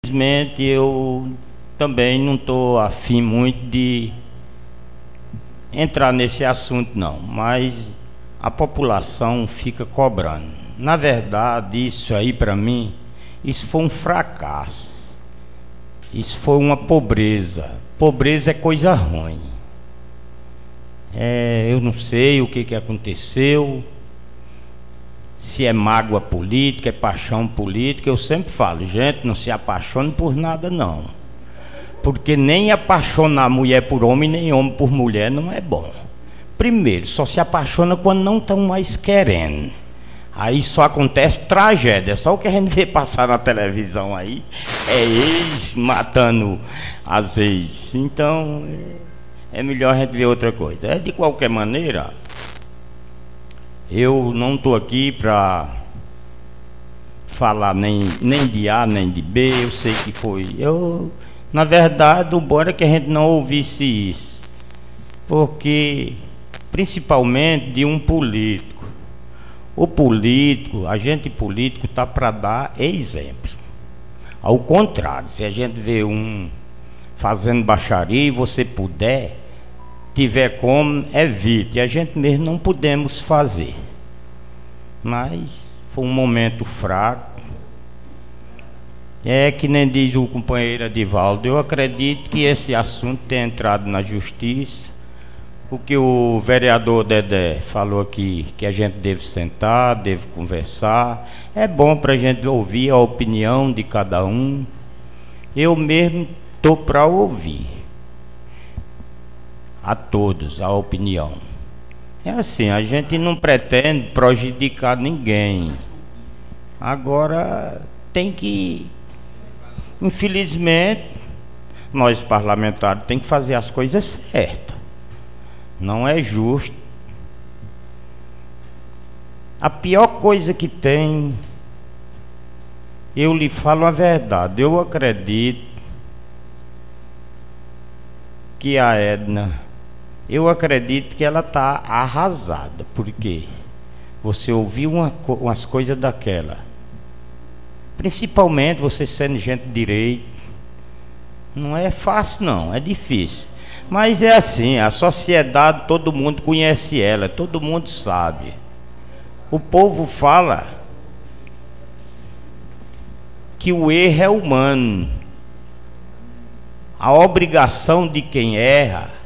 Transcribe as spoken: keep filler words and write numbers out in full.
Infelizmente, eu também não estou afim muito de entrar nesse assunto, não, mas a população fica cobrando. Na verdade, isso aí para mim, isso foi um fracasso. Isso foi uma pobreza. Pobreza é coisa ruim. É, eu não sei o que, que aconteceu, se é mágoa política, é paixão política. Eu sempre falo, gente, não se apaixone por nada não, porque nem apaixonar mulher por homem, nem homem por mulher não é bom. Primeiro, só se apaixona quando não estão mais querendo. Aí só acontece tragédia. Só o que a gente vê passar na televisão aí é ex matando as ex. Então é melhor a gente ver outra coisa. É, de qualquer maneira, eu não estou aqui para falar nem, nem de A nem de B. Eu sei que foi. Eu, na verdade, o bom era que a gente não ouvisse isso, porque principalmente de um político. O político, agente político, está para dar exemplo. Ao contrário, se a gente vê um fazendo baixaria e você puder, tiver como, evite. A gente mesmo não podemos fazer. Mas foi um momento fraco. É que nem diz o companheiro Edivaldo, eu acredito que esse assunto tenha entrado na justiça. O que o vereador Dedé falou aqui, que a gente deve sentar, deve conversar. É bom para a gente ouvir a opinião de cada um. Eu mesmo estou para ouvir a todos a opinião. É assim, a gente não pretende prejudicar ninguém. Agora tem que, infelizmente, nós parlamentares temos que fazer as coisas certas. Não é justo. A pior coisa que tem, eu lhe falo a verdade, eu acredito que a Edna, eu acredito que ela está arrasada, porque você ouviu uma, umas coisas daquela, principalmente você sendo gente de direito, não é fácil não, é difícil. Mas é assim, a sociedade, todo mundo conhece ela, todo mundo sabe. O povo fala que o erro é humano. A obrigação de quem erra